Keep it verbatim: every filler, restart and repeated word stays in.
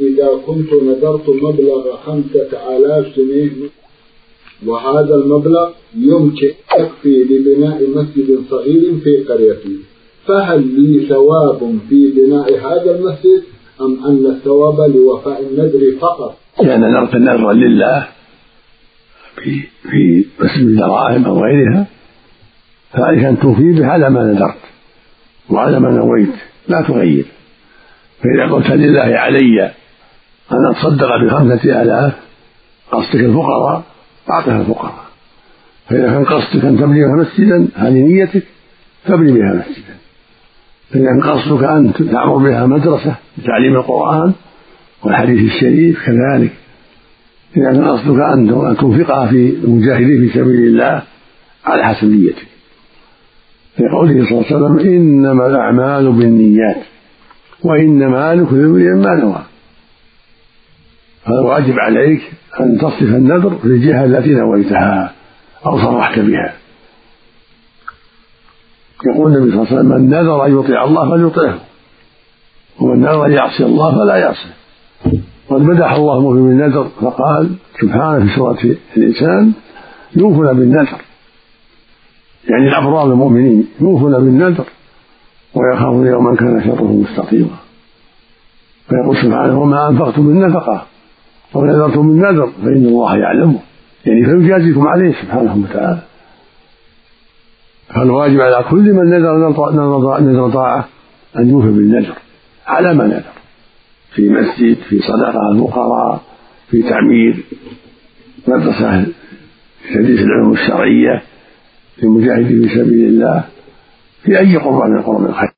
إذا كنت نذرت مبلغ خمسة آلاف جنيه وهذا المبلغ يمكن يكفي لبناء مسجد صغير في قريتي، فهل لي ثواب في بناء هذا المسجد أم أن الثواب لوفاء النذر فقط؟ لأن نذرت النذر لله في في مسجد الدراهم أو غيرها، فعليك أن توفي به على ما نذرت وعلى ما نويت، لا تغير. فإذا قلت لله علي أن أتصدق بخمسة آلاف قصدك الفقراء أعطها الفقراء، فإذا كان قصدك أن تبني بها مسجدا هذه نيتك تبني بها مسجدا، فإذا كان قصدك أن تعمر بها مدرسة لتعليم القرآن والحديث الشريف كذلك، إذا كان قصدك أن تنفقها في المجاهدين في سبيل الله على حسب نيتك. في قوله صلى الله عليه وسلم إنما الأعمال بالنيات وإنما لكل امرئ ما نوى، فالواجب عليك أن تصرف النذر في الجهة التي نويتها أو صرحت بها. يقول النبي صلى الله عليه وسلم من نذر أن يطيع الله فليطيعه ومن نذر أن يعصي الله فلا يعصيه. قد مدح الله المؤمن بالنذر فقال سبحانه في سورة الإنسان يوفون بالنذر، يعني الأبرار المؤمنين يوفون بالنذر ويخافون يوما كان شره مستطيرا. فيقول سبحانه وما أنفقتم من نفقة أو نذرتم من نذر فإن الله يعلمه، يعني فيجازيكم عليه سبحانه وتعالى. فالواجب على كل من نذر نذر طاعة أن يوفي بالنذر على ما نذر، في مسجد، في صدقة الفقراء، في تعمير مدرسة تدريس العلوم الشرعية، في مجاهد في سبيل الله، في أي قربان من قرب الخير.